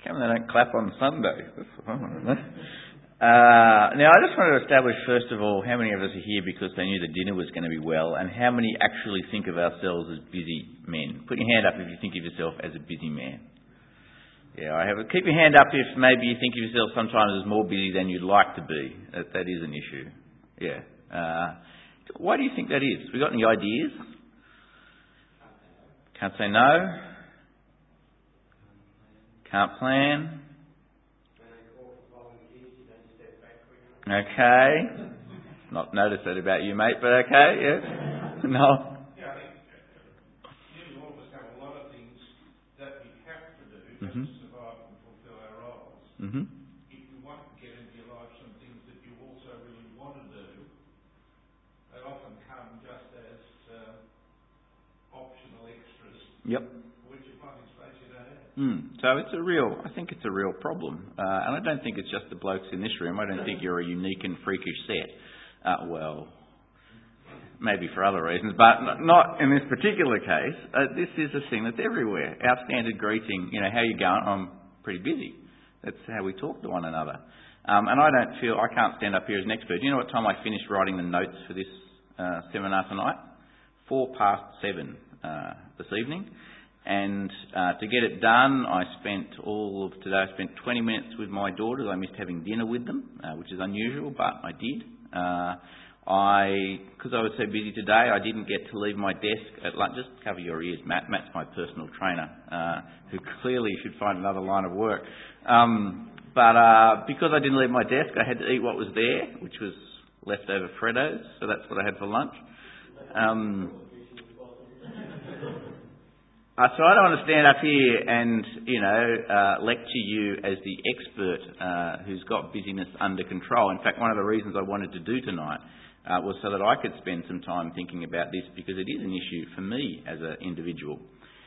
Come on, they don't clap on Sunday. Now, I just want to establish, first of all, how many of us are here because they knew the dinner was going to be well, and how many actually think of ourselves as busy men. Put your hand up if you think of yourself as a busy man. Yeah, keep your hand up if maybe you think of yourself sometimes as more busy than you'd like to be. That is an issue. Yeah. Why do you think that is? We got any ideas? Can't say no. Can't plan. Okay. Not noticed that about you, mate, but okay, yeah. No. Yeah, I think nearly all of us have a lot of things that we have to do just to survive and fulfil our roles. Mm-hmm. If you want to get into your life some things that you also really want to do, they often come just as optional extras. Yep. Which you find in space you don't have. So I think it's a real problem. And I don't think it's just the blokes in this room. I don't think you're a unique and freakish set. Well, maybe for other reasons, but not in this particular case. This is a thing that's everywhere. Our standard greeting, how you going? I'm pretty busy. That's how we talk to one another. And I can't stand up here as an expert. Do you know what time I finished writing the notes for this seminar tonight? 7:04 this evening. And to get it done, I spent 20 minutes with my daughters. I missed having dinner with them, which is unusual, but I did. Because I was so busy today, I didn't get to leave my desk at lunch. Just cover your ears, Matt. Matt's my personal trainer, who clearly should find another line of work. But because I didn't leave my desk, I had to eat what was there, which was leftover Freddos. So that's what I had for lunch. So I don't want to stand up here and, lecture you as the expert who's got busyness under control. In fact, one of the reasons I wanted to do tonight was so that I could spend some time thinking about this, because it is an issue for me as an individual.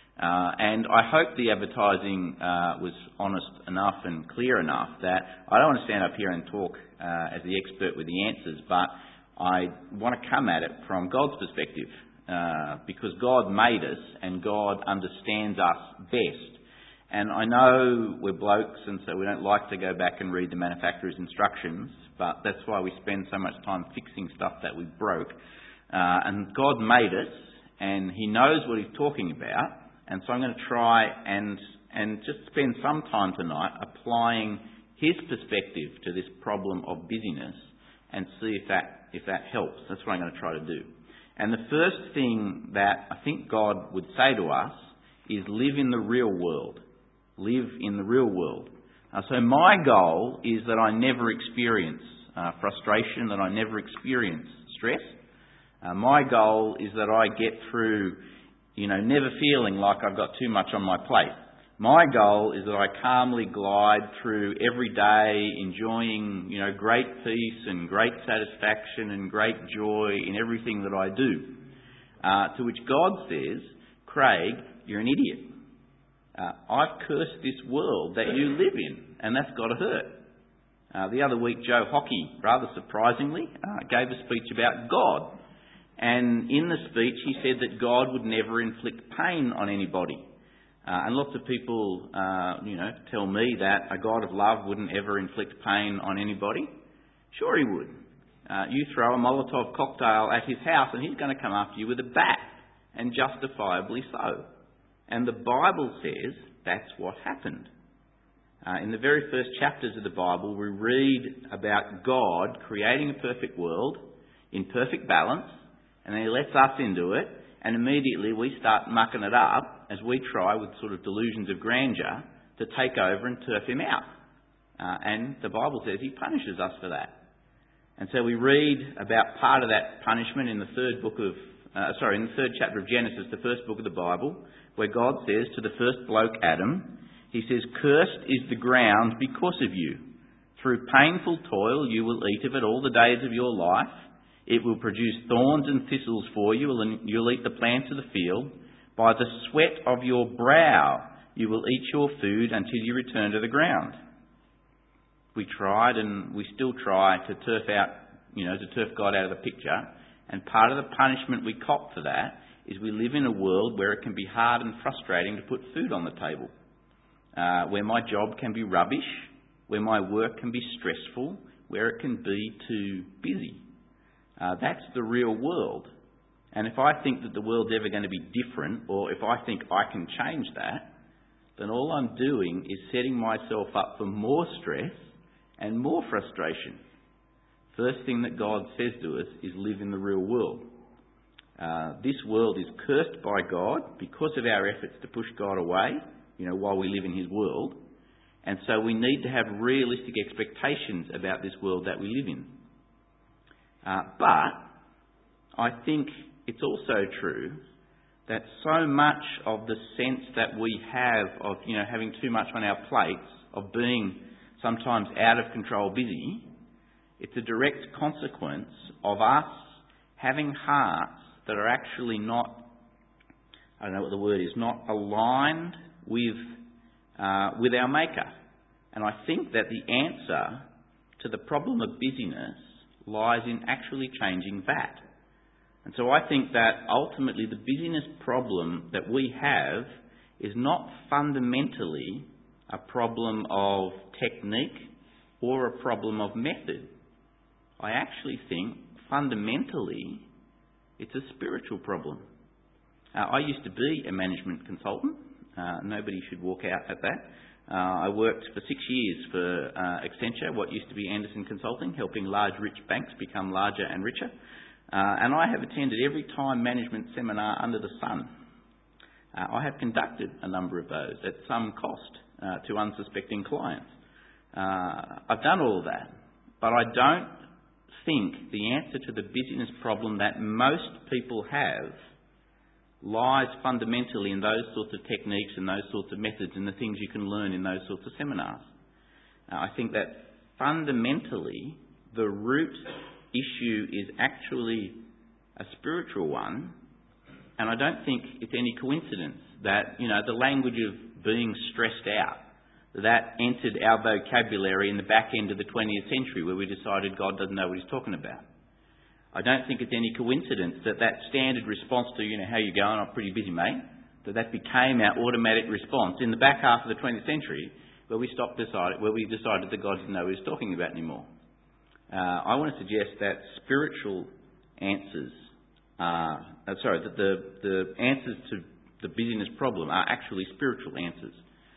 And I hope the advertising was honest enough and clear enough that I don't want to stand up here and talk as the expert with the answers, but I want to come at it from God's perspective. Because God made us and God understands us best. And I know we're blokes, and so we don't like to go back and read the manufacturer's instructions, but that's why we spend so much time fixing stuff that we broke. And God made us, and He knows what He's talking about, and so I'm going to try and just spend some time tonight applying His perspective to this problem of busyness and see if that helps. That's what I'm going to try to do. And the first thing that I think God would say to us is live in the real world. Live in the real world. So my goal is that I never experience frustration, that I never experience stress. My goal is that I get through, never feeling like I've got too much on my plate. My goal is that I calmly glide through every day, enjoying, great peace and great satisfaction and great joy in everything that I do. To which God says, Craig, you're an idiot. I've cursed this world that you live in, and that's got to hurt. The other week, Joe Hockey, rather surprisingly, gave a speech about God. And in the speech, he said that God would never inflict pain on anybody. And lots of people, tell me that a God of love wouldn't ever inflict pain on anybody. Sure he would. You throw a Molotov cocktail at his house and he's going to come after you with a bat, and justifiably so. And the Bible says that's what happened. In the very first chapters of the Bible, we read about God creating a perfect world in perfect balance, and then He lets us into it, and immediately we start mucking it up as we try with sort of delusions of grandeur to take over and turf Him out. And the Bible says He punishes us for that. And so we read about part of that punishment in the third chapter of Genesis, the first book of the Bible, where God says to the first bloke, Adam, He says, "Cursed is the ground because of you. Through painful toil you will eat of it all the days of your life. It will produce thorns and thistles for you, and you'll eat the plants of the field. By the sweat of your brow you will eat your food until you return to the ground." We tried, and we still try, to turf God out of the picture. And part of the punishment we cop for that is we live in a world where it can be hard and frustrating to put food on the table. where my job can be rubbish, where my work can be stressful, where it can be too busy. That's the real world. And if I think that the world's ever going to be different, or if I think I can change that, then all I'm doing is setting myself up for more stress and more frustration. First thing that God says to us is live in the real world. This world is cursed by God because of our efforts to push God away, while we live in his world. And so we need to have realistic expectations about this world that we live in. But I think it's also true that so much of the sense that we have of, having too much on our plates, of being sometimes out of control busy, it's a direct consequence of us having hearts that are actually not, I don't know what the word is, not aligned with our Maker. And I think that the answer to the problem of busyness lies in actually changing that. And so I think that ultimately the busyness problem that we have is not fundamentally a problem of technique or a problem of method. I actually think fundamentally it's a spiritual problem. I used to be a management consultant. Nobody should walk out at that. I worked for 6 years for Accenture, what used to be Anderson Consulting, helping large rich banks become larger and richer. And I have attended every time management seminar under the sun. I have conducted a number of those at some cost to unsuspecting clients. I've done all of that, but I don't think the answer to the busyness problem that most people have lies fundamentally in those sorts of techniques and those sorts of methods and the things you can learn in those sorts of seminars. I think that fundamentally the root issue is actually a spiritual one, and I don't think it's any coincidence that, the language of being stressed out, that entered our vocabulary in the back end of the 20th century where we decided God doesn't know what he's talking about. I don't think it's any coincidence that standard response to, how you going? I'm pretty busy, mate, that became our automatic response in the back half of the 20th century where we decided that God didn't know what he was talking about anymore. I want to suggest that spiritual answers, that the answers to the busyness problem are actually spiritual answers.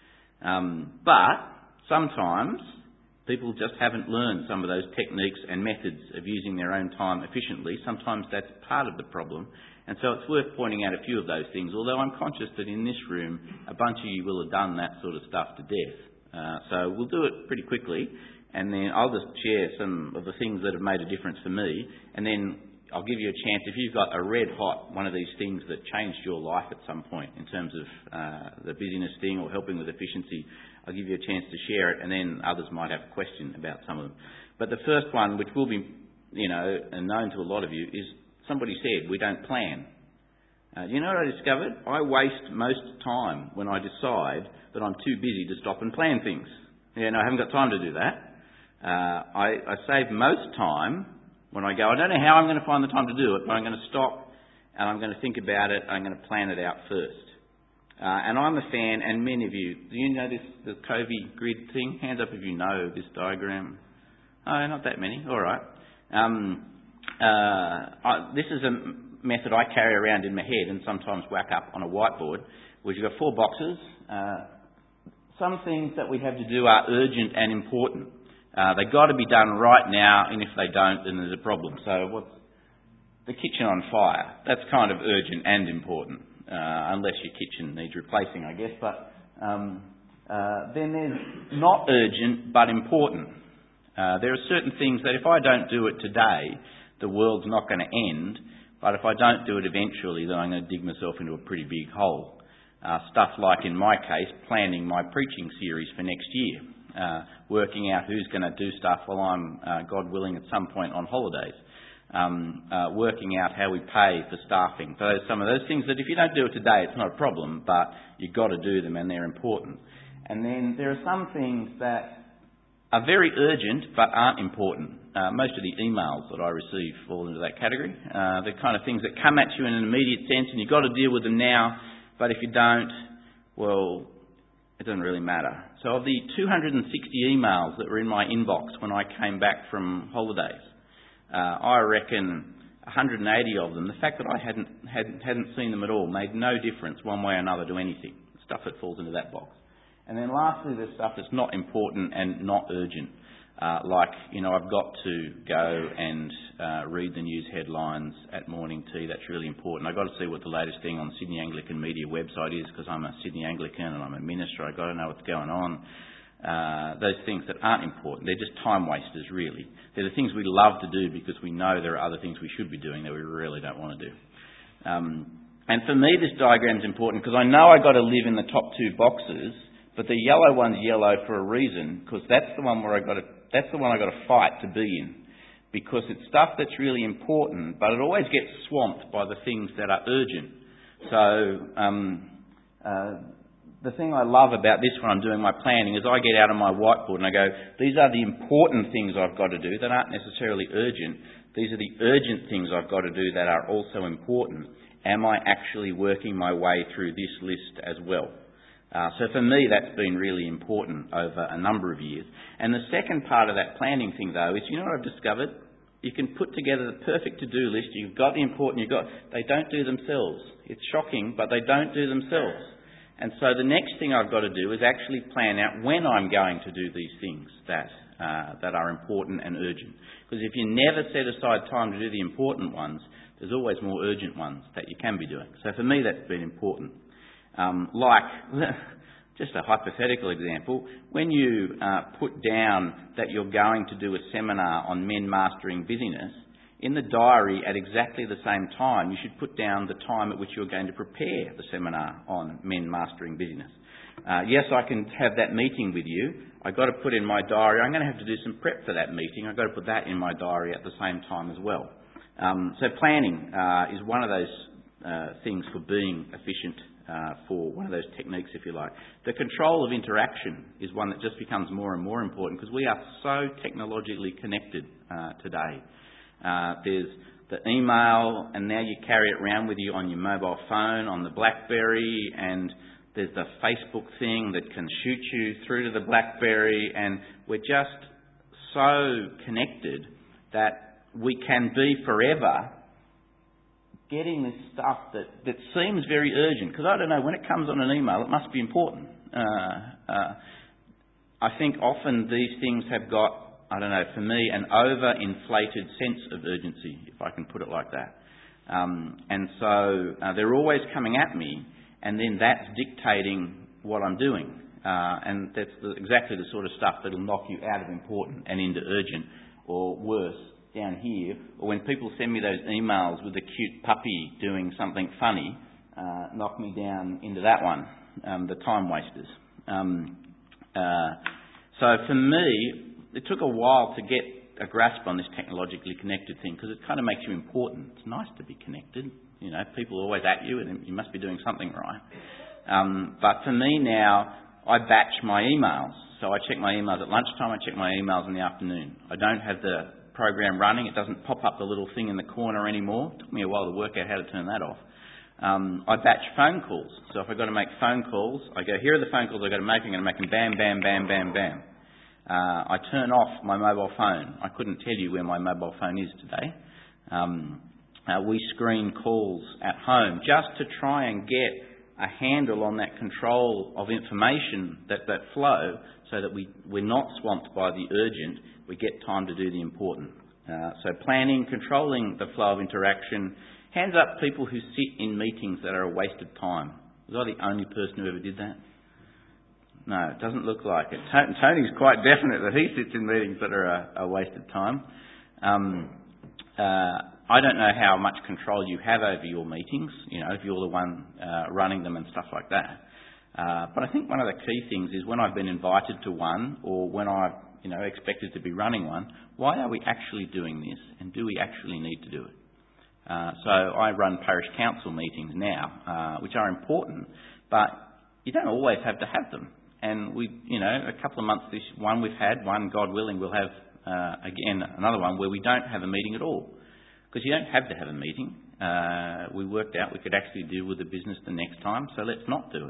But sometimes people just haven't learned some of those techniques and methods of using their own time efficiently. Sometimes that's part of the problem. And so it's worth pointing out a few of those things, although I'm conscious that in this room a bunch of you will have done that sort of stuff to death. So we'll do it pretty quickly, and then I'll just share some of the things that have made a difference for me, and then I'll give you a chance, if you've got a red hot, one of these things that changed your life at some point in terms of the busyness thing or helping with efficiency, I'll give you a chance to share it, and then others might have a question about some of them. But the first one, which will be, known to a lot of you, is somebody said, we don't plan. You know what I discovered? I waste most time when I decide that I'm too busy to stop and plan things. I haven't got time to do that. I save most time when I go, I don't know how I'm going to find the time to do it, but I'm going to stop and I'm going to think about it, I'm going to plan it out first. And I'm a fan, and many of you, do you know the Covey grid thing? Hands up if you know this diagram. Oh, not that many. All right. This is a method I carry around in my head and sometimes whack up on a whiteboard, which you've got 4 boxes. Some things that we have to do are urgent and important. They've got to be done right now, and if they don't, then there's a problem. So what's the kitchen on fire? That's kind of urgent and important. Unless your kitchen needs replacing, I guess. But then there's not urgent but important. There are certain things that if I don't do it today, the world's not going to end. But if I don't do it eventually, then I'm going to dig myself into a pretty big hole. Stuff like, in my case, planning my preaching series for next year. Working out who's going to do stuff while I'm, God willing, at some point on holidays. Working out how we pay for staffing. So some of those things that if you don't do it today, it's not a problem, but you've got to do them and they're important. And then there are some things that are very urgent but aren't important. Most of the emails that I receive fall into that category. The kind of things that come at you in an immediate sense and you've got to deal with them now, but if you don't, well, it doesn't really matter. So of the 260 emails that were in my inbox when I came back from holidays, I reckon 180 of them, the fact that I hadn't seen them at all made no difference one way or another to anything. Stuff that falls into that box. And then lastly, there's stuff that's not important and not urgent. I've got to go and read the news headlines at morning tea. That's really important. I've got to see what the latest thing on the Sydney Anglican Media website is, because I'm a Sydney Anglican and I'm a minister. I've got to know what's going on. Those things that aren't important, they're just time wasters, really. They're the things we love to do because we know there are other things we should be doing that we really don't want to do. And for me, this diagram's important because I know I've got to live in the top two boxes, but the yellow one's yellow for a reason, because that's the one I've got to fight to be in, because it's stuff that's really important, but it always gets swamped by the things that are urgent. So the thing I love about this when I'm doing my planning is I get out on my whiteboard and I go, these are the important things I've got to do that aren't necessarily urgent. These are the urgent things I've got to do that are also important. Am I actually working my way through this list as well? So for me, that's been really important over a number of years. And the second part of that planning thing, though, is, you know what I've discovered? You can put together the perfect to-do list. You've got the important, they don't do themselves. It's shocking, but they don't do themselves. And so the next thing I've got to do is actually plan out when I'm going to do these things that are important and urgent. Because if you never set aside time to do the important ones, there's always more urgent ones that you can be doing. So for me, that's been important. Just a hypothetical example, when you put down that you're going to do a seminar on men mastering busyness, in the diary at exactly the same time, you should put down the time at which you're going to prepare the seminar on men mastering busyness. Yes, I can have that meeting with you. I've got to put in my diary, I'm going to have to do some prep for that meeting. I've got to put that in my diary at the same time as well. So planning is one of those things for being efficient, for one of those techniques, if you like. The control of interaction is one that just becomes more and more important because we are so technologically connected today. There's the email, and now you carry it around with you on your mobile phone, on the BlackBerry, and there's the Facebook thing that can shoot you through to the BlackBerry, and we're just so connected that we can be forever getting this stuff that seems very urgent. Because I don't know, when it comes on an email, it must be important. I think often these things have got, I don't know, for me, an overinflated sense of urgency, if I can put it like that. And so they're always coming at me, and then that's dictating what I'm doing. And that's exactly the sort of stuff that'll knock you out of important and into urgent, or worse, down here. Or when people send me those emails with a cute puppy doing something funny, knock me down into that one, the time wasters. So for me, it took a while to get a grasp on this technologically connected thing, because it kind of makes you important. It's nice to be connected. You know, people are always at you and you must be doing something right. But for me now, I batch my emails. So I check my emails at lunchtime, I check my emails in the afternoon. I don't have the program running. It doesn't pop up the little thing in the corner anymore. It took me a while to work out how to turn that off. I batch phone calls. So if I've got to make phone calls, I go, here are the phone calls I've got to make. I'm going to make them bam, bam, bam, bam, bam. I turn off my mobile phone. I couldn't tell you where my mobile phone is today. We screen calls at home just to try and get a handle on that control of information, that flow, so that we're not swamped by the urgent. We get time to do the important. So planning, controlling the flow of interaction. Hands up people who sit in meetings that are a waste of time. Was I the only person who ever did that? No, it doesn't look like it. Tony's quite definite that he sits in meetings that are a waste of time. I don't know how much control you have over your meetings, you know, if you're the one running them and stuff like that. But I think one of the key things is when I've been invited to one, or when I've expected to be running one, why are we actually doing this, and do we actually need to do it? So I run parish council meetings now, which are important, but you don't always have to have them. And we, a couple of months, this one we've had, one, God willing, we'll have again another one where we don't have a meeting at all. Because you don't have to have a meeting. We worked out we could actually deal with the business the next time, so let's not do it.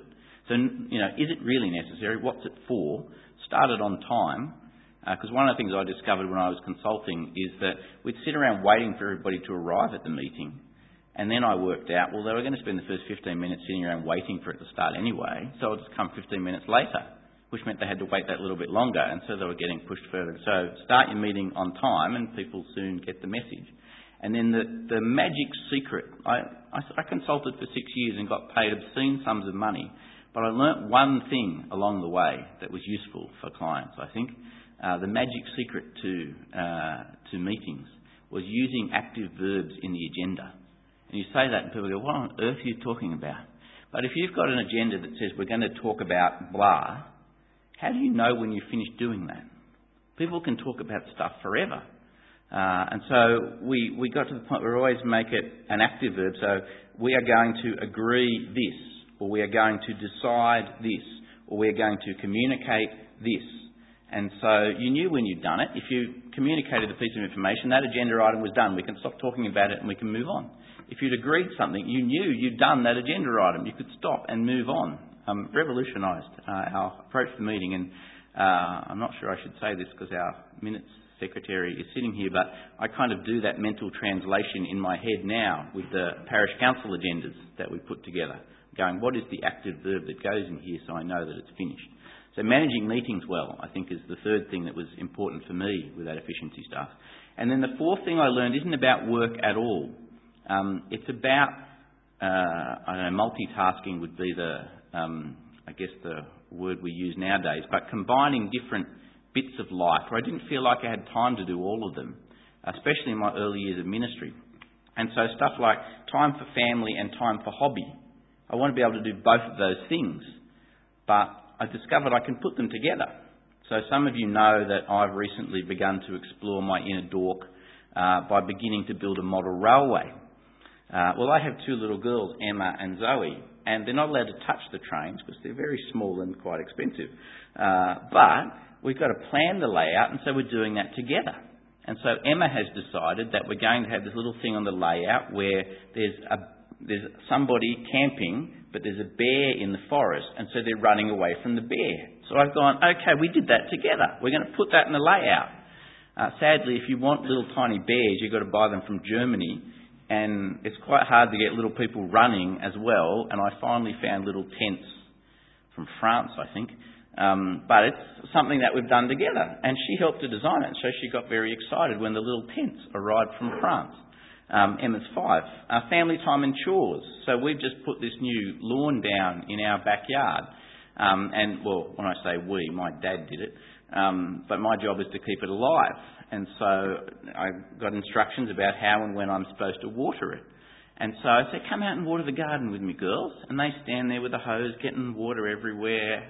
So, is it really necessary? What's it for? Start it on time. Because one of the things I discovered when I was consulting is that we'd sit around waiting for everybody to arrive at the meeting, and then I worked out, well, they were going to spend the first 15 minutes sitting around waiting for it to start anyway, so I'll just come 15 minutes later, which meant they had to wait that little bit longer, and so they were getting pushed further. So start your meeting on time, and people soon get the message. And then the magic secret, I consulted for 6 years and got paid obscene sums of money, but I learnt one thing along the way that was useful for clients, I think. The magic secret to meetings was using active verbs in the agenda. And you say that and people go, what on earth are you talking about? But if you've got an agenda that says we're going to talk about blah, how do you know when you finish doing that? People can talk about stuff forever. And so we got to the point where we always make it an active verb. So we are going to agree this, or we are going to decide this, or we are going to communicate this. And so you knew when you'd done it. If you communicated a piece of information, that agenda item was done. We can stop talking about it and we can move on. If you'd agreed something, you knew you'd done that agenda item. You could stop and move on. Revolutionised our approach to the meeting. And I'm not sure I should say this because our minutes secretary is sitting here, but I kind of do that mental translation in my head now with the parish council agendas that we put together, going, what is the active verb that goes in here so I know that it's finished? So managing meetings well, I think, is the third thing that was important for me with that efficiency stuff. And then the fourth thing I learned isn't about work at all. It's about, multitasking would be the word we use nowadays, but combining different bits of life where I didn't feel like I had time to do all of them, especially in my early years of ministry. And so stuff like time for family and time for hobby. I want to be able to do both of those things, but I discovered I can put them together. So some of you know that I've recently begun to explore my inner dork by beginning to build a model railway. Well, I have two little girls, Emma and Zoe, and they're not allowed to touch the trains because they're very small and quite expensive. But we've got to plan the layout, and so we're doing that together. And so Emma has decided that we're going to have this little thing on the layout where there's somebody camping, but there's a bear in the forest, and so they're running away from the bear. So I've gone, okay, we did that together. We're going to put that in the layout. Sadly, if you want little tiny bears, you've got to buy them from Germany, and it's quite hard to get little people running as well, and I finally found little tents from France, I think. But it's something that we've done together, and she helped to design it, so she got very excited when the little tents arrived from France. Emma's 5. Family time and chores. So we've just put this new lawn down in our backyard. When I say we, my dad did it. But my job is to keep it alive. And so I got instructions about how and when I'm supposed to water it. And so I said, come out and water the garden with me, girls. And they stand there with a hose, getting water everywhere.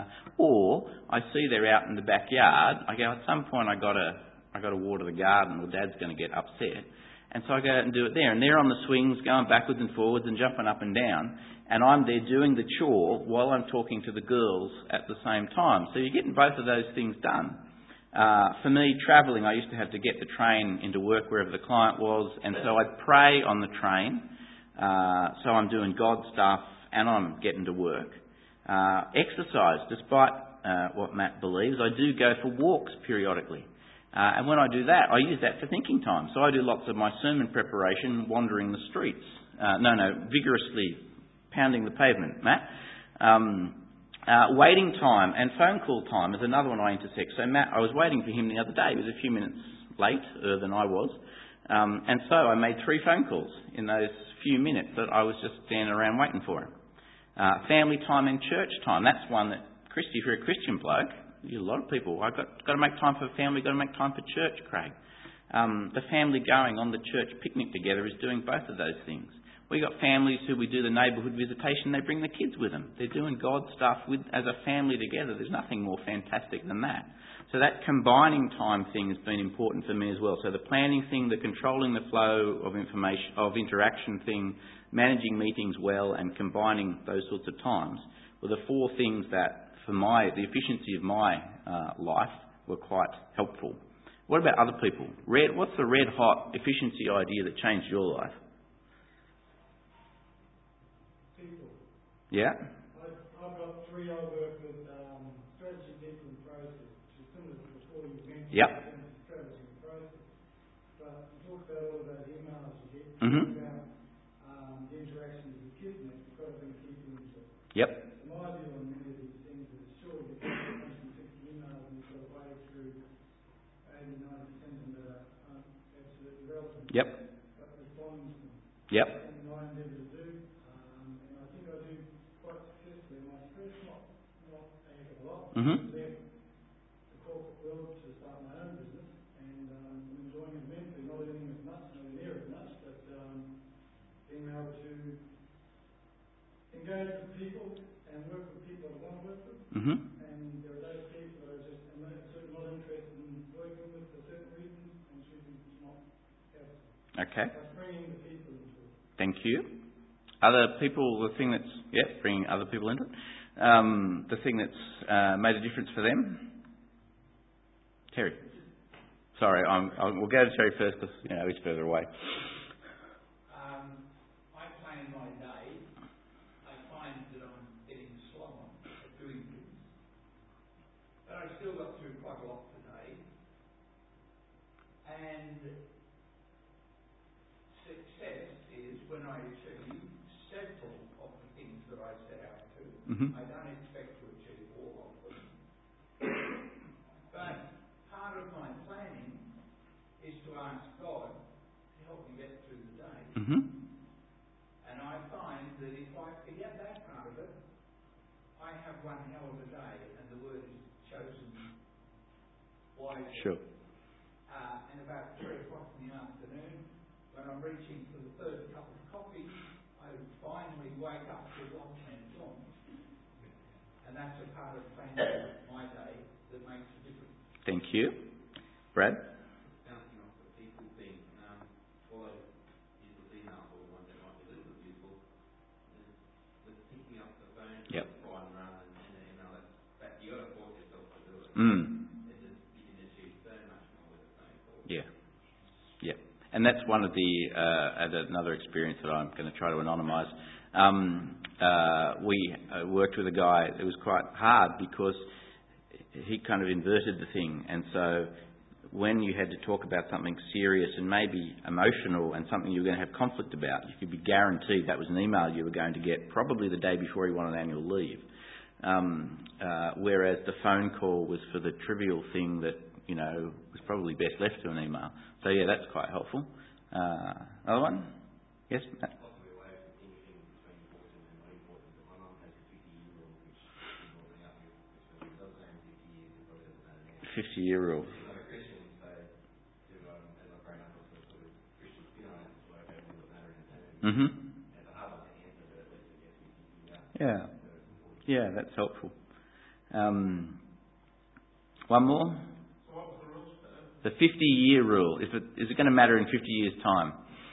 Or I see they're out in the backyard. I go, at some point I got to water the garden, or Dad's going to get upset. And so I go out and do it there. And they're on the swings, going backwards and forwards and jumping up and down. And I'm there doing the chore while I'm talking to the girls at the same time. So you're getting both of those things done. For me, travelling, I used to have to get the train into work wherever the client was. And so I'd pray on the train. So I'm doing God stuff and I'm getting to work. Exercise, despite what Matt believes, I do go for walks periodically. And when I do that, I use that for thinking time. So I do lots of my sermon preparation wandering the streets. Vigorously pounding the pavement, Matt. Waiting time and phone call time is another one I intersect. So Matt, I was waiting for him the other day. He was a few minutes later than I was. And so I made 3 phone calls in those few minutes that I was just standing around waiting for him. Family time and church time. That's one that, Christy, if you're a Christian bloke, a lot of people, I've got to make time for family, got to make time for church, Craig. The family going on the church picnic together is doing both of those things. We've got families who we do the neighbourhood visitation, they bring the kids with them. They're doing God stuff as a family together. There's nothing more fantastic than that. So that combining time thing has been important for me as well. So the planning thing, the controlling the flow of information, of interaction thing, managing meetings well and combining those sorts of times were the 4 things that, for the efficiency of my life, were quite helpful. What about other people? What's the red hot efficiency idea that changed your life? People. Yeah? I've got Generally, I work with strategy, people, and process, which is similar to before you mentioned Yep. strategy and process. But you talk about all of those emails you get, Mm-hmm. about the interactions with Kismet, you've got to bring people into it. Yep. My view on many of these things is sure you get 150 emails and you've got to wade through 80-90% of them that are absolutely relevant. Yep. But responding to them. Yep. And I endeavour to do. And I think I do quite successfully. My stress, not a heck of a lot. Mm-hmm. Left the corporate world to start my own business, and I'm enjoying it immensely. Not earning as much, nowhere near as much, but being able to engage with people and work with people I want to work with. Mm-hmm. And there are those people that are just certainly not interested in working with for certain reasons and choosing to not have to. Okay. But bringing the people into it. Thank you. Other people, the thing that's, bringing other people into it. The thing that's made a difference for them? Terry. Sorry, we'll go to Terry first because, he's further away. I plan my day. I find that I'm getting slower at doing things. But I've still got through quite a lot today. And success is when I achieve several of the things that I set out to. Mm-hmm. I don't expect to achieve all of them. But part of my planning is to ask God to help me get through the day. Mm-hmm. And I find that if I forget that part of it, I have one hell of a day, and the word is chosen wisely. Sure. And about 3 o'clock in the afternoon, when I'm reaching for the third cup of coffee, I finally wake up to lunch and dawn. And that's a part of planning my day that makes a difference. Thank you. Brad? Bouncing off the people thing, although useless emails are the ones that might be a little bit useful, the picking up the phone, Yep. fine rather than send an email, that you got to force yourself to do it. You can achieve so much more with a phone call. Yeah. Yeah. And that's one of the, another experience that I'm going to try to anonymise. We worked with a guy, it was quite hard because he kind of inverted the thing, and so when you had to talk about something serious and maybe emotional and something you were going to have conflict about, you could be guaranteed that was an email you were going to get probably the day before he went on annual leave. Whereas the phone call was for the trivial thing that, was probably best left to an email. So yeah, that's quite helpful. Another one? Yes, Matt? Possibly a way of distinguishing between important and not important. But my mum has a 50-year rule, which she brought me up with, which was, it doesn't know in 50 years, it probably doesn't know now. 50-year rule. She's not a Christian, so as I've grown up, I've sort of Christians, you don't have to work out what matter in eternity. Mm-hmm. And it's a hard one to answer, but at least it gets me thinking about Yeah. whether it's important. Yeah, that's helpful. One more? So what was the rules? The 50-year rule. Is it going to matter in 50 years' time?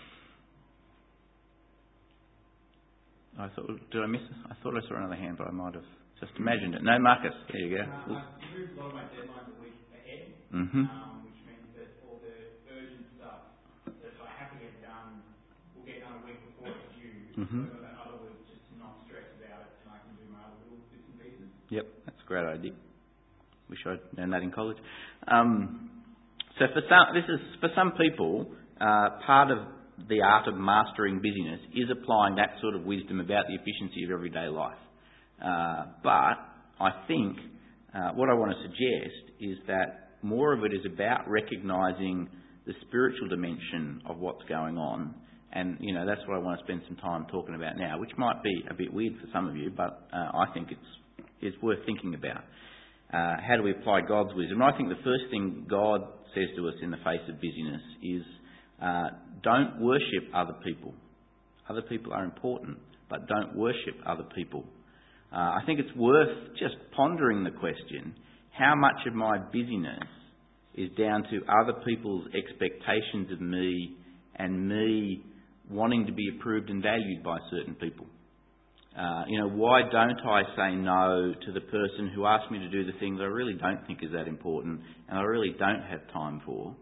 Did I miss it? I thought I saw another hand, but I might have just imagined it. No, Marcus. There you go. I moved a lot of my deadlines a week ahead, Mm-hmm. which means that all the urgent stuff that I have to get done will get done a week before it's due. Mm-hmm. So in other words, just to not stress about it, and I can do my other little bits and pieces. Yep, that's a great idea. Wish I'd known that in college. So for some people, part of the art of mastering busyness is applying that sort of wisdom about the efficiency of everyday life. But I think what I want to suggest is that more of it is about recognising the spiritual dimension of what's going on. And, that's what I want to spend some time talking about now, which might be a bit weird for some of you, but I think it's worth thinking about. How do we apply God's wisdom? I think the first thing God says to us in the face of busyness is don't worship other people. Other people are important, but don't worship other people. I think it's worth just pondering the question, how much of my busyness is down to other people's expectations of me and me wanting to be approved and valued by certain people? Why don't I say no to the person who asked me to do the things I really don't think is that important and I really don't have time for?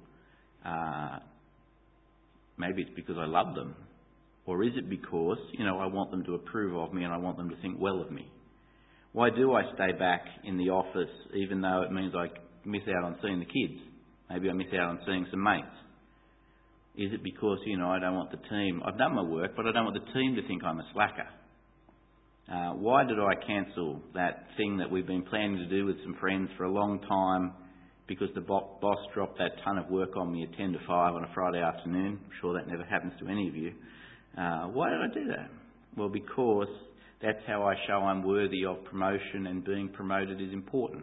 Maybe it's because I love them. Or is it because, I want them to approve of me and I want them to think well of me? Why do I stay back in the office even though it means I miss out on seeing the kids? Maybe I miss out on seeing some mates. Is it because, I don't want the team... I've done my work, but I don't want the team to think I'm a slacker. Why did I cancel that thing that we've been planning to do with some friends for a long time because the boss dropped that ton of work on me at 10 to 5 on a Friday afternoon? I'm sure that never happens to any of you. Why did I do that? Well, because that's how I show I'm worthy of promotion, and being promoted is important.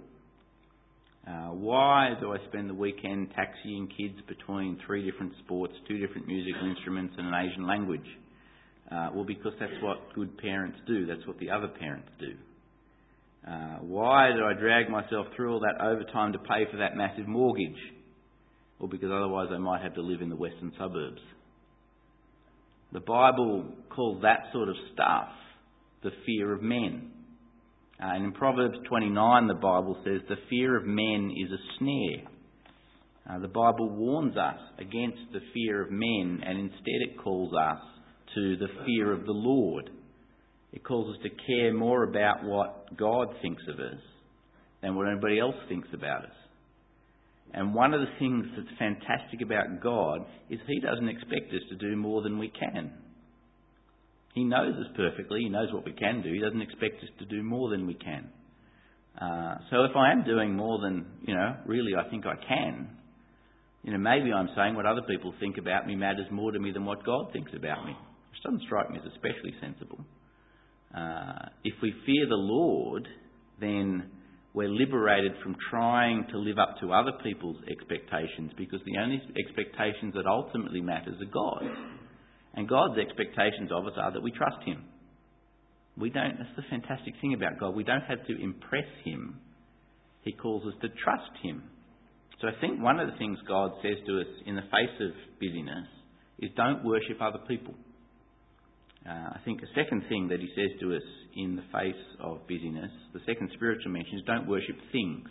Why do I spend the weekend taxiing kids between 3 different sports, 2 different musical instruments and an Asian language? Well, because that's what good parents do. That's what the other parents do. Why did I drag myself through all that overtime to pay for that massive mortgage? Well, because otherwise I might have to live in the western suburbs. The Bible calls that sort of stuff the fear of men. And in Proverbs 29, the Bible says the fear of men is a snare. The Bible warns us against the fear of men, and instead it calls us to the fear of the Lord. It calls us to care more about what God thinks of us than what anybody else thinks about us. And one of the things that's fantastic about God is He doesn't expect us to do more than we can. He knows us perfectly. He knows what we can do. He doesn't expect us to do more than we can. So if I am doing more than, really I think I can, maybe I'm saying what other people think about me matters more to me than what God thinks about me, which doesn't strike me as especially sensible. If we fear the Lord, then we're liberated from trying to live up to other people's expectations, because the only expectations that ultimately matters are God's. And God's expectations of us are that we trust Him. That's the fantastic thing about God. We don't have to impress Him. He calls us to trust Him. So I think one of the things God says to us in the face of busyness is don't worship other people. I think a second thing that He says to us in the face of busyness, the second spiritual mention, is don't worship things.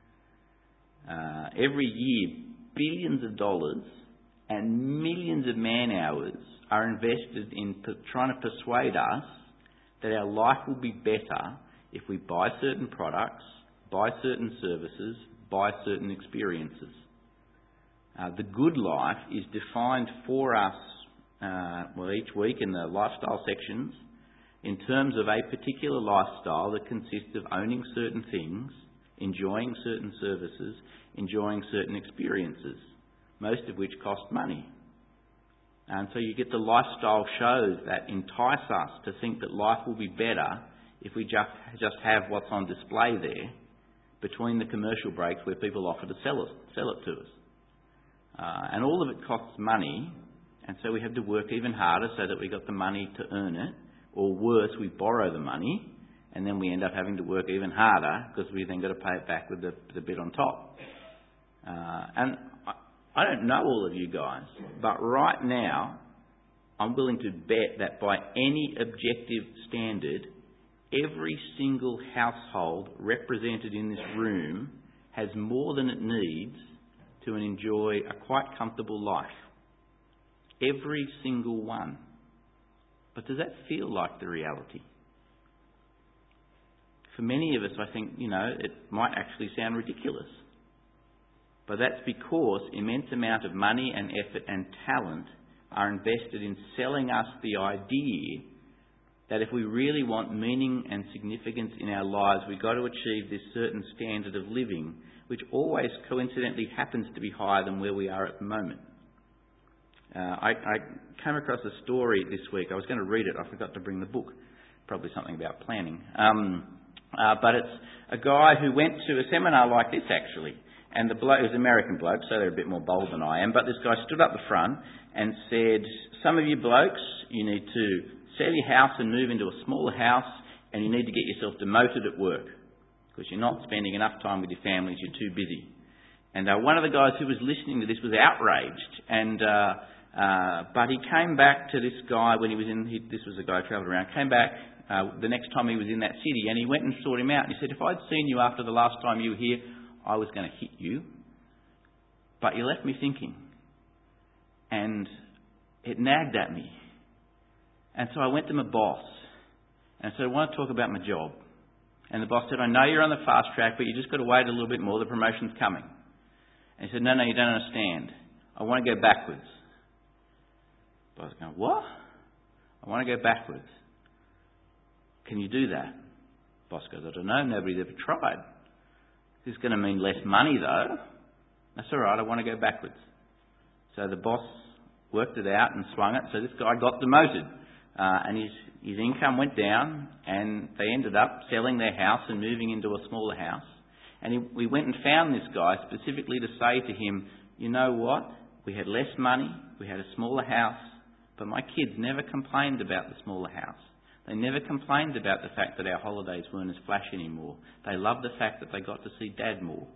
Every year, billions of dollars and millions of man hours are invested in trying to persuade us that our life will be better if we buy certain products, buy certain services, buy certain experiences. The good life is defined for us each week in the lifestyle sections in terms of a particular lifestyle that consists of owning certain things, enjoying certain services, enjoying certain experiences, most of which cost money. And so you get the lifestyle shows that entice us to think that life will be better if we just have what's on display there between the commercial breaks where people offer to sell it to us. And all of it costs money, and so we have to work even harder so that we got the money to earn it, or worse, we borrow the money and then we end up having to work even harder because we then got to pay it back with the bit on top. And I don't know all of you guys, but right now I'm willing to bet that by any objective standard, every single household represented in this room has more than it needs to enjoy a quite comfortable life. Every single one. But does that feel like the reality? For many of us, I think, it might actually sound ridiculous. But that's because immense amount of money and effort and talent are invested in selling us the idea that if we really want meaning and significance in our lives, we've got to achieve this certain standard of living, which always coincidentally happens to be higher than where we are at the moment. I came across a story this week. I was going to read it. I forgot to bring the book. Probably something about planning. But it's a guy who went to a seminar like this, actually. And the bloke, it was an American bloke, so they're a bit more bold than I am. But this guy stood up the front and said, some of you blokes, you need to sell your house and move into a smaller house, and you need to get yourself demoted at work because you're not spending enough time with your families, you're too busy. And one of the guys who was listening to this was outraged, and but he came back to this guy when he was this was a guy who travelled around, came back the next time he was in that city, and he went and sought him out, and he said, if I'd seen you after the last time you were here, I was going to hit you, but you left me thinking, and it nagged at me. And so I went to my boss and said, I want to talk about my job. And the boss said, I know you're on the fast track, but you just got to wait a little bit more. The promotion's coming. And he said, no, you don't understand. I want to go backwards. The boss was going, what? I want to go backwards. Can you do that? The boss goes, I don't know. Nobody's ever tried. This is going to mean less money, though. That's all right. I want to go backwards. So the boss worked it out and swung it. So this guy got demoted. And his income went down, and they ended up selling their house and moving into a smaller house. And we went and found this guy specifically to say to him, you know what? We had less money, we had a smaller house, but my kids never complained about the smaller house. They never complained about the fact that our holidays weren't as flashy anymore. They loved the fact that they got to see Dad more.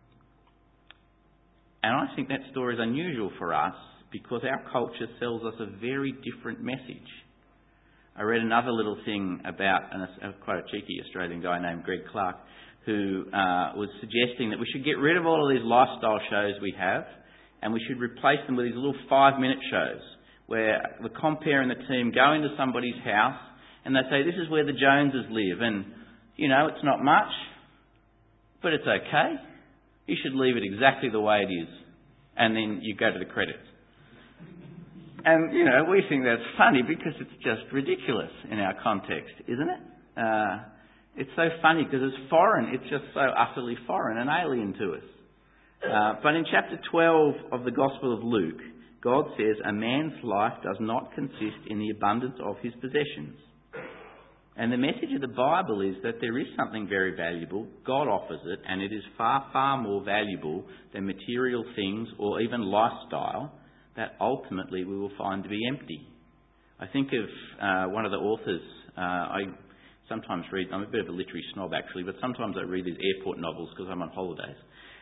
And I think that story is unusual for us because our culture sells us a very different message. I read another little thing about quite a cheeky Australian guy named Greg Clark who was suggesting that we should get rid of all of these lifestyle shows we have and we should replace them with these little 5-minute shows where the compere and the team go into somebody's house and they say, this is where the Joneses live and, you know, it's not much, but it's okay. You should leave it exactly the way it is. And then you go to the credits. And, you know, we think that's funny because it's just ridiculous in our context, isn't it? It's so funny because it's foreign. It's just so utterly foreign and alien to us. But in chapter 12 of the Gospel of Luke, God says a man's life does not consist in the abundance of his possessions. And the message of the Bible is that there is something very valuable. God offers it, and it is far, far more valuable than material things or even lifestyle that ultimately we will find to be empty. I think of one of the authors. I sometimes read, I'm a bit of a literary snob actually, but sometimes I read these airport novels because I'm on holidays.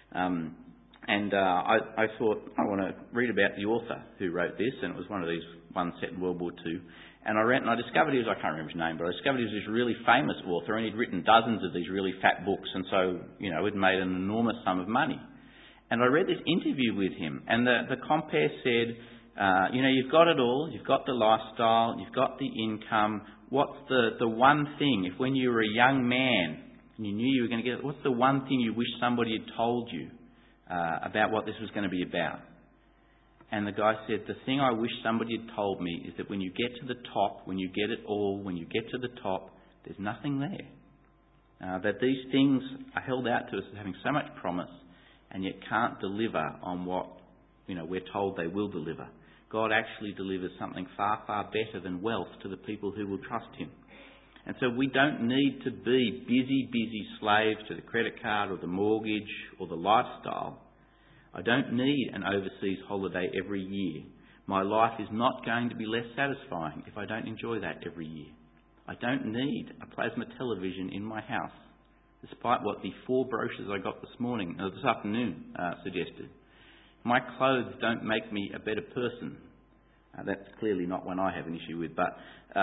I thought, I want to read about the author who wrote this, and it was one of these ones set in World War II. And I discovered he was, I can't remember his name, but I discovered he was this really famous author, and he'd written dozens of these really fat books, and so, you know, he'd made an enormous sum of money. And I read this interview with him, and the compere said, you know, you've got it all, you've got the lifestyle, you've got the income. What's the one thing, if when you were a young man and you knew you were going to get it, what's the one thing you wish somebody had told you about what this was going to be about? And the guy said, the thing I wish somebody had told me is that when you get to the top, when you get it all, when you get to the top, there's nothing there. That these things are held out to us as having so much promise and yet can't deliver on what, you know, we're told they will deliver. God actually delivers something far, far better than wealth to the people who will trust him. And so we don't need to be busy slaves to the credit card or the mortgage or the lifestyle. I don't need an overseas holiday every year. My life is not going to be less satisfying if I don't enjoy that every year. I don't need a plasma television in my house, despite what the 4 brochures I got this afternoon suggested. My clothes don't make me a better person. That's clearly not one I have an issue with, but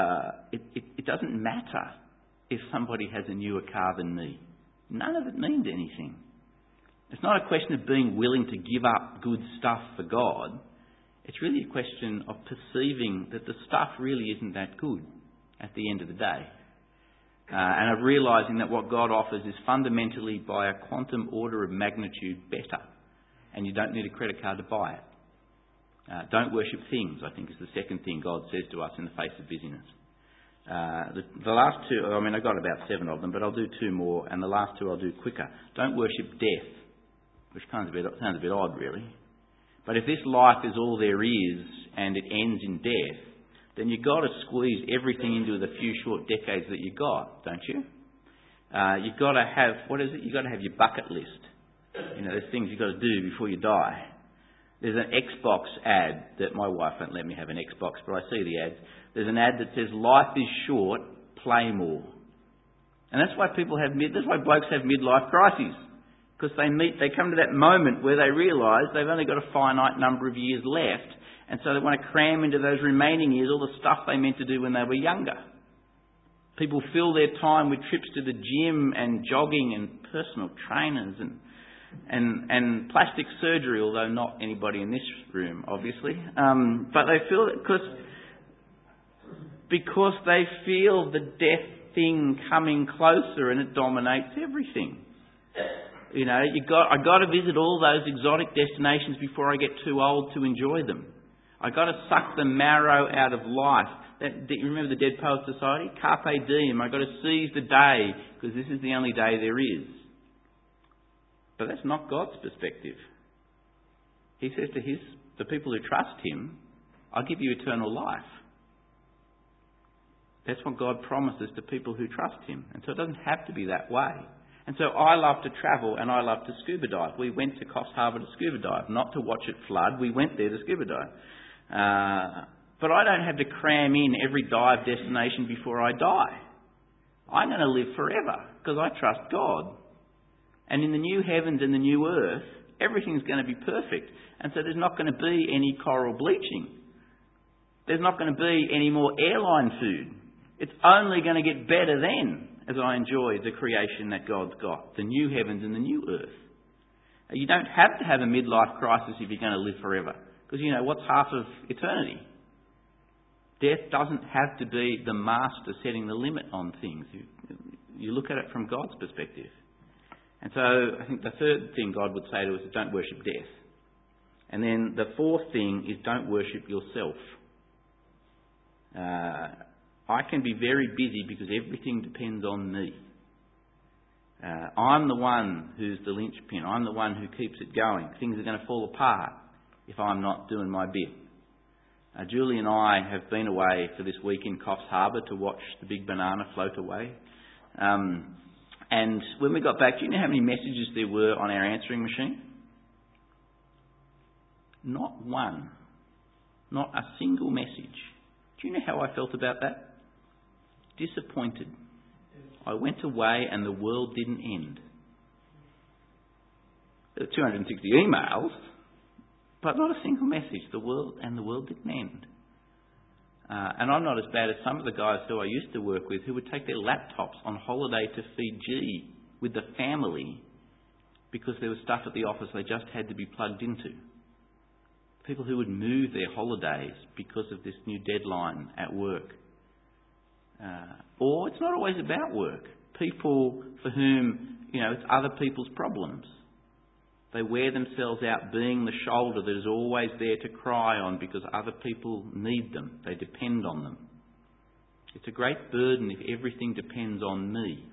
it doesn't matter if somebody has a newer car than me. None of it means anything. It's not a question of being willing to give up good stuff for God. It's really a question of perceiving that the stuff really isn't that good at the end of the day. And of realising that what God offers is fundamentally by a quantum order of magnitude better. And you don't need a credit card to buy it. Don't worship things, I think, is the second thing God says to us in the face of busyness. The last 2, I mean, I've got about 7 of them, but I'll do 2 more, and the last 2 I'll do quicker. Don't worship death, which sounds a bit odd, really. But if this life is all there is, and it ends in death, then you've got to squeeze everything into the few short decades that you've got, don't you? You've got to have, you've got to have your bucket list. You know, there's things you've got to do before you die. There's an Xbox ad that my wife won't let me have an Xbox, but I see the ads. There's an ad that says, life is short, play more. And that's why that's why blokes have midlife crises. Because they come to that moment where they realise they've only got a finite number of years left, and so they want to cram into those remaining years all the stuff they meant to do when they were younger. People fill their time with trips to the gym and jogging and personal trainers and plastic surgery, although not anybody in this room, obviously. But they feel it because they feel the death thing coming closer and it dominates everything. You know, I got to visit all those exotic destinations before I get too old to enjoy them. I got to suck the marrow out of life. You remember the Dead Poets Society? Carpe diem. I got to seize the day because this is the only day there is. But that's not God's perspective. He says to the people who trust Him, I'll give you eternal life. That's what God promises to people who trust Him. And so it doesn't have to be that way. And so I love to travel and I love to scuba dive. We went to Coffs Harbour to scuba dive, not to watch it flood. We went there to scuba dive. But I don't have to cram in every dive destination before I die. I'm going to live forever because I trust God. And in the new heavens and the new earth, everything's going to be perfect. And so there's not going to be any coral bleaching. There's not going to be any more airline food. It's only going to get better then as I enjoy the creation that God's got, the new heavens and the new earth. You don't have to have a midlife crisis if you're going to live forever. Because, you know, what's half of eternity? Death doesn't have to be the master setting the limit on things. You look at it from God's perspective. And so I think the third thing God would say to us is don't worship death. And then the fourth thing is don't worship yourself. I can be very busy because everything depends on me. I'm the one who's the linchpin. I'm the one who keeps it going. Things are going to fall apart if I'm not doing my bit. Julie and I have been away for this week in Coffs Harbour to watch the big banana float away. And when we got back, do you know how many messages there were on our answering machine? Not one. Not a single message. Do you know how I felt about that? Disappointed. I went away and the world didn't end. There were 260 emails, but not a single message. The world didn't end. And I'm not as bad as some of the guys who I used to work with who would take their laptops on holiday to Fiji with the family because there was stuff at the office they just had to be plugged into. People who would move their holidays because of this new deadline at work. Or it's not always about work. People for whom, it's other people's problems. They wear themselves out being the shoulder that is always there to cry on because other people need them. They depend on them. It's a great burden if everything depends on me.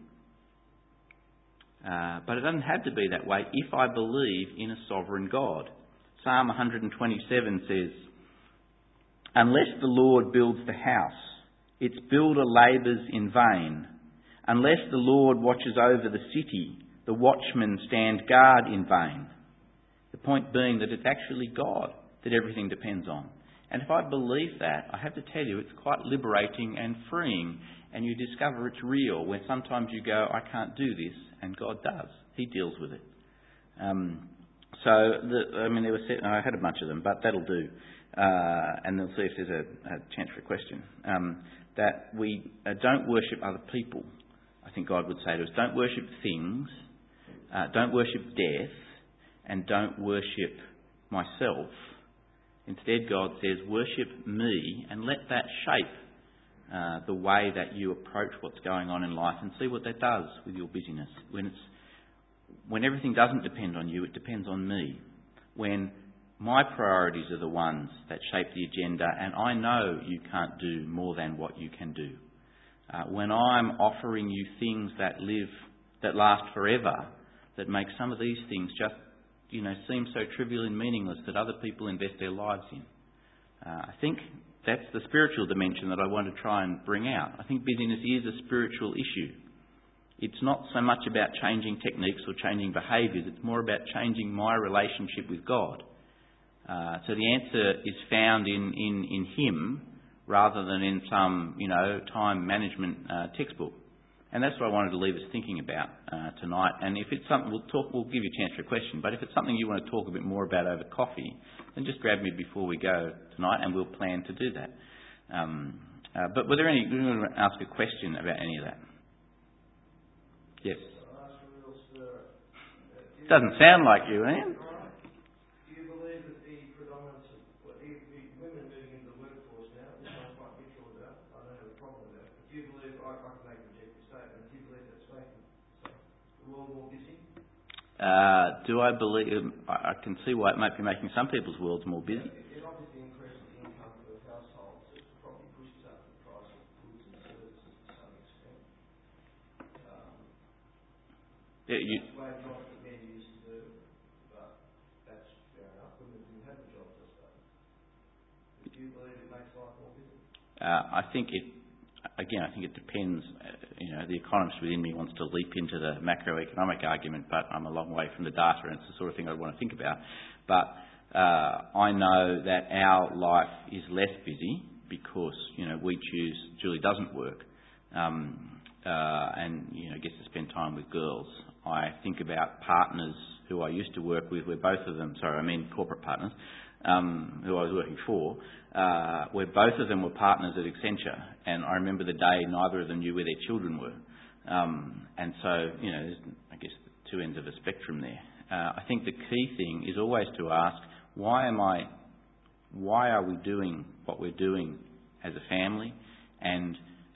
But it doesn't have to be that way if I believe in a sovereign God. Psalm 127 says, "Unless the Lord builds the house, its builder labours in vain. Unless the Lord watches over the city, the watchmen stand guard in vain." The point being that it's actually God that everything depends on. And if I believe that, I have to tell you, it's quite liberating and freeing. And you discover it's real when sometimes you go, I can't do this, and God does. He deals with it. There were I had a bunch of them, but that'll do. And we'll see if there's a chance for a question. That we don't worship other people. I think God would say to us, don't worship things, don't worship death, and don't worship myself. Instead, God says, worship me and let that shape the way that you approach what's going on in life and see what that does with your busyness. When everything doesn't depend on you, it depends on me. When my priorities are the ones that shape the agenda and I know you can't do more than what you can do. When I'm offering you things that last forever, that make some of these things just seem so trivial and meaningless that other people invest their lives in. I think that's the spiritual dimension that I want to try and bring out. I think busyness is a spiritual issue. It's not so much about changing techniques or changing behaviours. It's more about changing my relationship with God. So the answer is found in Him rather than in some, time management textbook. And that's what I wanted to leave us thinking about tonight. And if it's something, we'll give you a chance for a question. But if it's something you want to talk a bit more about over coffee, then just grab me before we go tonight and we'll plan to do that. But were there any, do you want to ask a question about any of that? Yes. Doesn't sound like you, Ian. Do you believe that the predominance of women moving into the workforce now, which I'm quite neutral about, I don't have a problem with that, but do you believe, I can make an Do I believe... I can see why it might be making some people's worlds more busy. It obviously increases the income for the household, so it probably pushes up the price of goods and services to some extent. Yeah, That's the way jobs that men used to do, but that's fair enough. Women didn't have the jobs, I suppose. Do you believe it makes life more busy? I think it depends. The economist within me wants to leap into the macroeconomic argument, but I'm a long way from the data, and it's the sort of thing I want to think about. But I know that our life is less busy because, we choose... Julie doesn't work and, gets to spend time with girls. I think about partners who I used to work with, where both of them... corporate partners, who I was working for, where both of them were partners at Accenture, and I remember the day neither of them knew where their children were. And so, there's, I guess, two ends of a spectrum there. I think the key thing is always to ask, why are we doing what we're doing as a family, and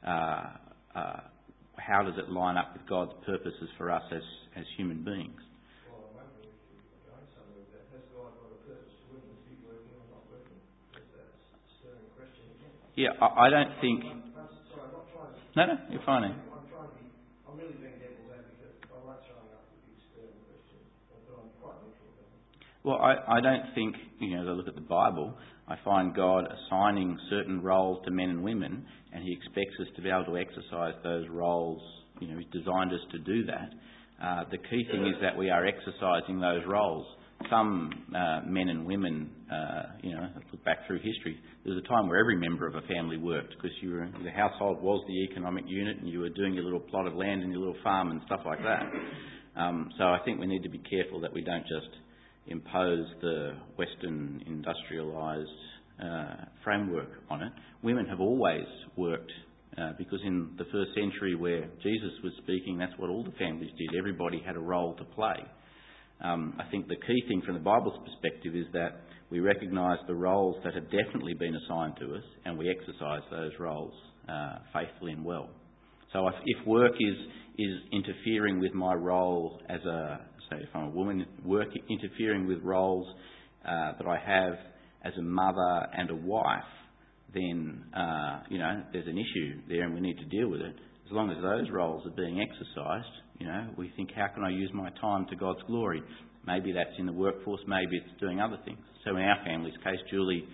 how does it line up with God's purposes for us as human beings? Well, I'm wondering if you're going somewhere with that. Has God got a purpose for women to be working or not working? Is that a stirring question again? Yeah, I don't think... Sorry, I'm not trying to... No, you're fine. I'm really being devil's advocate. I like showing up with big stirring questions, but I'm quite neutral about it. Well, I don't think, as I look at the Bible, I find God assigning certain roles to men and women, and He expects us to be able to exercise those roles. He's designed us to do that. The key thing is that we are exercising those roles. Some men and women, look back through history, there was a time where every member of a family worked because the household was the economic unit, and you were doing your little plot of land and your little farm and stuff like that. So I think we need to be careful that we don't just impose the Western industrialised framework on it. Women have always worked because in the first century where Jesus was speaking, that's what all the families did. Everybody had a role to play. I think the key thing from the Bible's perspective is that we recognise the roles that have definitely been assigned to us, and we exercise those roles faithfully and well. So if work is interfering with my role as say if I'm a woman, work interfering with roles that I have as a mother and a wife, then, there's an issue there and we need to deal with it. As long as those roles are being exercised, we think, how can I use my time to God's glory? Maybe that's in the workforce, maybe it's doing other things. So in our family's case, Julie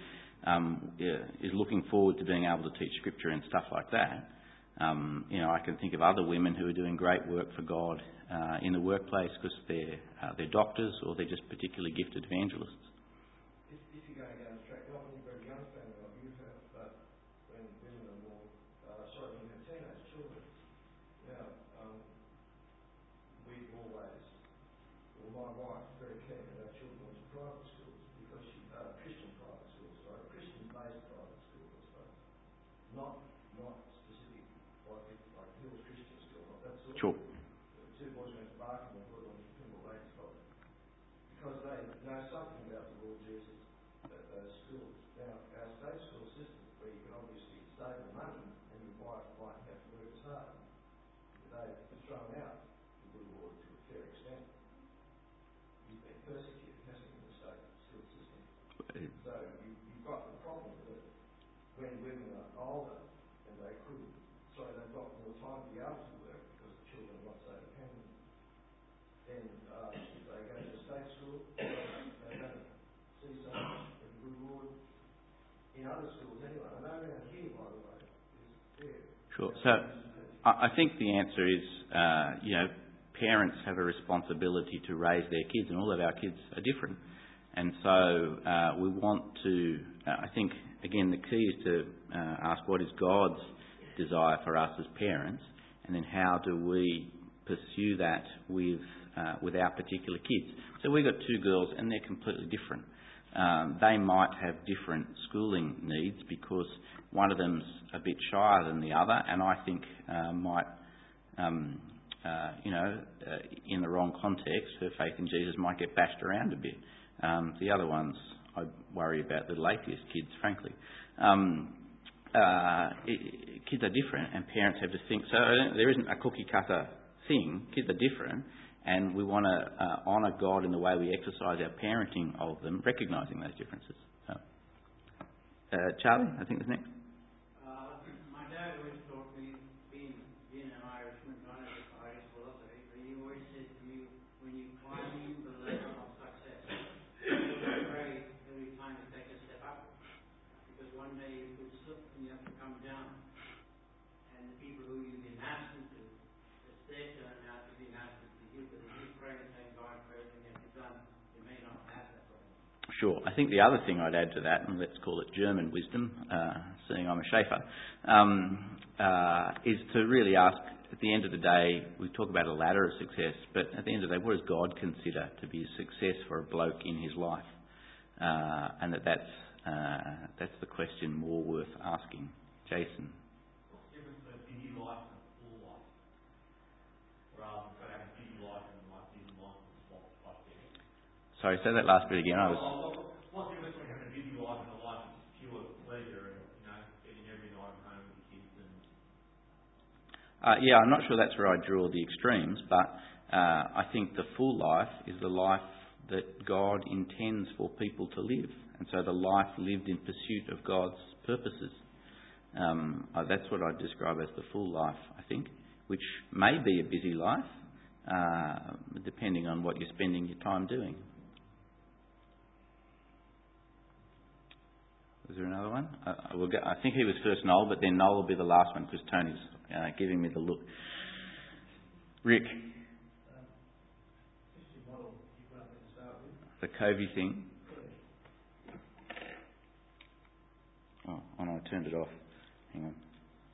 is looking forward to being able to teach Scripture and stuff like that. I can think of other women who are doing great work for God in the workplace because they're doctors or they're just particularly gifted evangelists. If you're going down the track, not when you've got a young family like you have, but when women are more, when you have teenage children. Now, we've always, my wife, very keen that our children went to private schools because Christian private schools, Christian-based private schools, I suppose. Not specific, like Hills Christian School, not that sort. Sure. The two boys went to Barking and one to Pymble Ladies College. Because they know something about the Lord Jesus at those schools. Now, our state school system, where you can obviously save the money and your wife might have to work as hard, they've thrown out the good Lord to a fair extent. You've been persecuted, hasn't you, in the state school system? So you've got the problem that when women are older and they've got more time to be able to work because the children are not so dependent, then if they go to state school, they don't see so much of the good Lord in other schools anyway. I know around here, by the way, is there. Sure. So I think the answer is, parents have a responsibility to raise their kids, and all of our kids are different. And so we want to, I think, again, the key is to ask what is God's desire for us as parents, and then how do we pursue that with our particular kids. So we've got two girls and they're completely different. They might have different schooling needs because one of them's a bit shyer than the other, and I think might, in the wrong context, her faith in Jesus might get bashed around a bit. The other ones, I worry about little atheist kids, frankly. Kids are different, and parents have to think. So there isn't a cookie cutter thing. Kids are different, And we want to honour God in the way we exercise our parenting of them, recognising those differences. So, Charlie, I think is next. My dad always taught me, being an Irishman, not as Irish philosophy, but he always said to me, when you're climbing the ladder of success, don't pray every time you take a step up, because one day you could slip and you have to come down. And the people who you've been asking to, it's their turn now to be asking to you, but if you pray and say, God, pray everything that you've done, you may not have that problem. Sure. I think the other thing I'd add to that, and let's call it German wisdom, seeing I'm a Schaefer, is to really ask, at the end of the day, we talk about a ladder of success, but at the end of the day, what does God consider to be a success for a bloke in his life? And that's the question more worth asking. Jason. What's the difference between a busy life and a full life? Rather than saying a busy life and like busy life and swap like that. Sorry, say that last bit again. What's the difference between having a busy life and a life of pure pleasure and, getting every night home with your kids and... I'm not sure that's where I draw the extremes, but I think the full life is the life that God intends for people to live. And so the life lived in pursuit of God's purposes. That's what I'd describe as the full life, I think, which may be a busy life, depending on what you're spending your time doing. Was there another one? I think he was first Noel, but then Noel will be the last one because Tony's giving me the look. Rick. The Covey thing. Oh no, I turned it off. Hang on.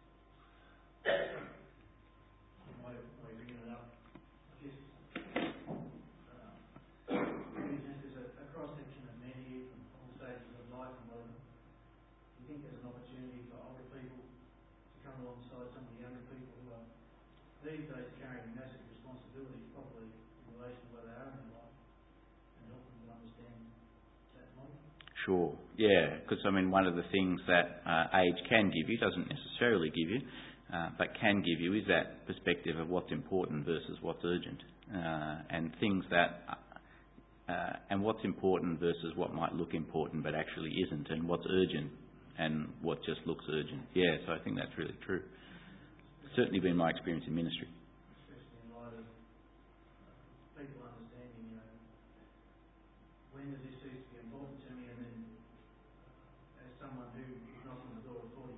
These days carrying massive responsibility, probably in relation to where they are in their life, and help them to understand that model. Sure, yeah, because one of the things that age can give you, doesn't necessarily give you, but can give you, is that perspective of what's important versus what's urgent, and things that, and what's important versus what might look important but actually isn't, and what's urgent and what just looks urgent. Yeah, so I think that's really true. Certainly been my experience in ministry. Especially in light of people understanding, when does this cease to be important to me, and then as someone who is knocking on the door of 40,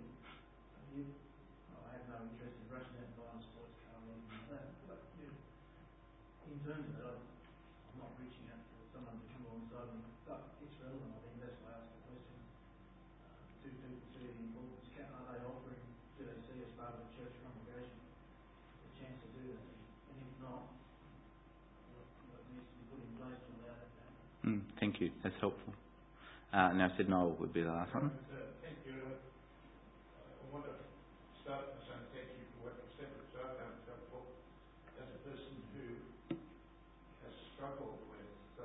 I have no interest in rushing out and buying a sports car or anything like that. But in terms of that, I'm not reaching out for someone to come alongside me, but it's relevant. I think that's why I asked the question. Do people see the importance? Are they offering? Do they see as part of the church congregation the chance to do that? And if not, what needs to be put in place to allow that to happen? Thank you. That's helpful. Now, Sid Noel would be the last one. Thank you. I want to start by saying thank you for what you said. So I found it helpful as a person who has struggled with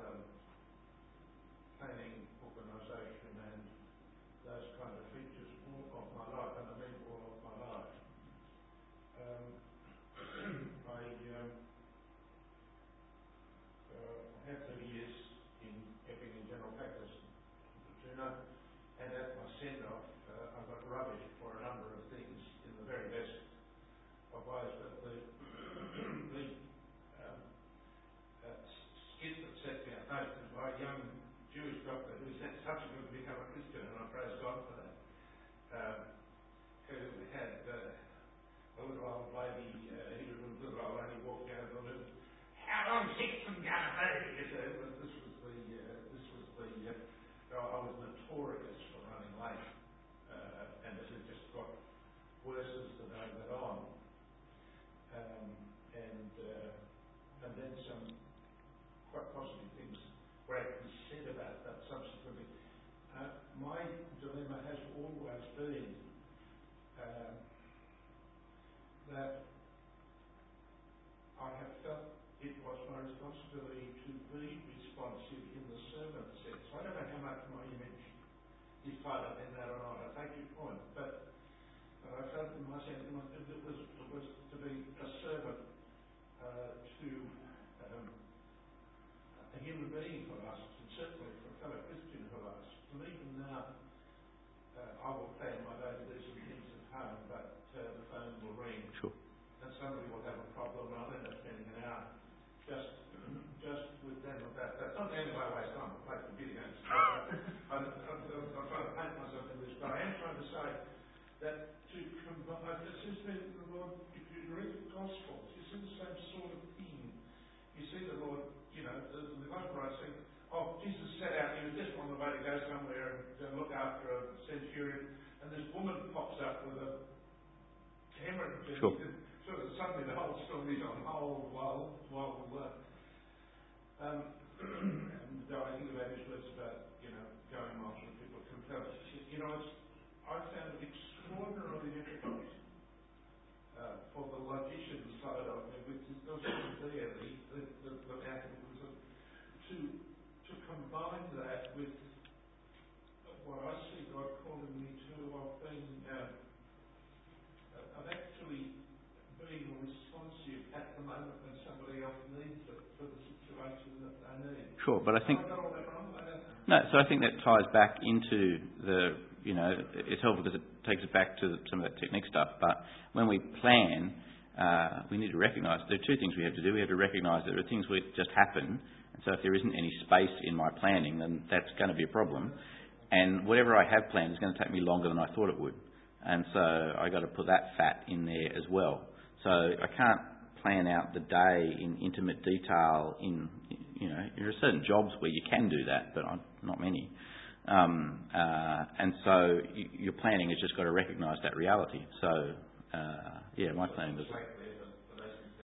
planning, organisation and those kind of features all of my life, and I mean all of my life. I had 30 years in Epping in general practice, and at my send-off, I got rubbish for a number of things in the very best of ways, but the skit that set me up most is my young Jewish doctor who's subsequently become a Christian, and I praise God for that, who had a little old lady, he was a little old lady walking out of the room. How long's Hickson going to be? I was notorious for running late, and it had just got worse as the day went on. And then some quite positive things were actually said about that subsequently. My dilemma has always been that I have felt it was my responsibility to be responsive in the servant sense. I don't know how much my image is part of in that or not. I take your point, but I felt in my sense it was to be a servant to being for us, and certainly for a fellow Christian for us. And even now, I will plan my day to do some things at home, but the phone will ring. Sure. And somebody will have a problem, and I'll end up spending an hour just with them about that. Not the only way I waste time, I play computer games. I'm trying to paint myself in this, but I am trying to say that to combine, it seems to me that the Lord, if you read the Gospels, you see the same sort of thing. You see the Lord, the Gospel writer saying, Jesus set out, he was just on the way to go somewhere and look after a centurion, and this woman pops up with a hemorrhage. Sure. Sort of suddenly the whole story's on hold while and I think about his words about, going miles when people compel us. I found it extraordinarily difficult for the logician side of me, which is not there, the mathematics, to combine that with what I see God calling me to of being, of actually being responsive at the moment when somebody else needs it for the situation that they need. Sure, but I think... Have I got all that wrong? I don't know. No, so I think that ties back into the, it's helpful because it takes it back to some of that technique stuff, but when we plan, we need to recognise there are two things we have to do. We have to recognise that there are things that just happen, and so if there isn't any space in my planning, then that's going to be a problem. And whatever I have planned is going to take me longer than I thought it would. And so I got to put that fat in there as well. So I can't plan out the day in intimate detail there are certain jobs where you can do that, but not many. And so your planning has just got to recognise that reality. So, my planning was...